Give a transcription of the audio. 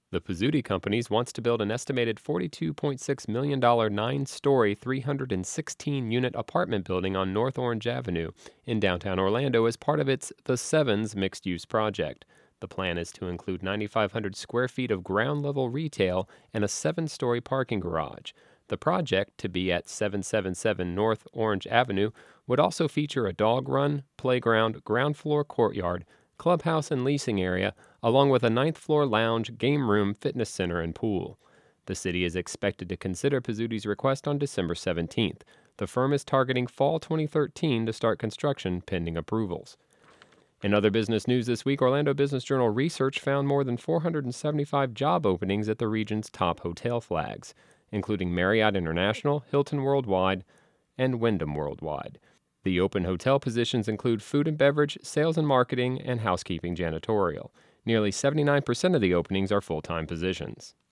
The Pizzuti Companies wants to build an estimated $42.6 million 9-story, 316-unit apartment building on North Orange Avenue in downtown Orlando as part of its The Sevens mixed-use project. The plan is to include 9,500 square feet of ground-level retail and a 7-story parking garage. The project, to be at 777 North Orange Avenue, would also feature a dog run, playground, ground floor courtyard, clubhouse and leasing area, along with a ninth-floor lounge, game room, fitness center, and pool. The city is expected to consider Pizzuti's request on December 17th. The firm is targeting fall 2013 to start construction pending approvals. In other business news this week, Orlando Business Journal research found more than 475 job openings at the region's top hotel flags, including Marriott International, Hilton Worldwide, and Wyndham Worldwide. The open hotel positions include food and beverage, sales and marketing, and housekeeping janitorial. Nearly 79% of the openings are full-time positions.